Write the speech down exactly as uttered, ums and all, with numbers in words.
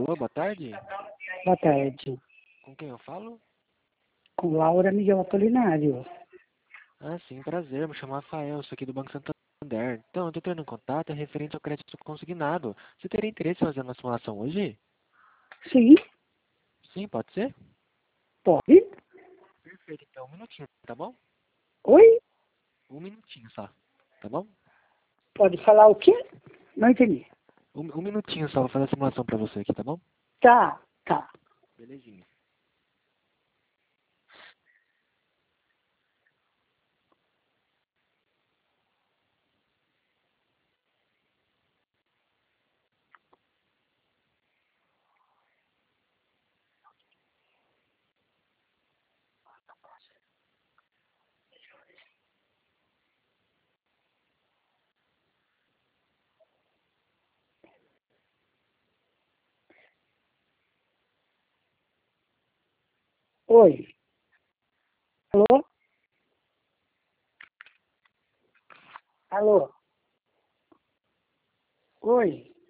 Alô, boa tarde. Boa tarde. Com quem eu falo? Com Laura Miguel Apolinário. Ah, sim, prazer. Me chamo Rafael, sou aqui do Banco Santander. Então, eu estou entrando em contato referente ao crédito consignado. Você teria interesse em fazer uma simulação hoje? Sim, Sim, pode ser? pode. Perfeito, então, um minutinho, tá bom? Oi? Um minutinho só, tá bom? Pode falar o quê? Não entendi. Um, um minutinho só, vou fazer a simulação para você aqui, tá bom? Tá, tá. Belezinha. Oi. Alô? Alô? Oi.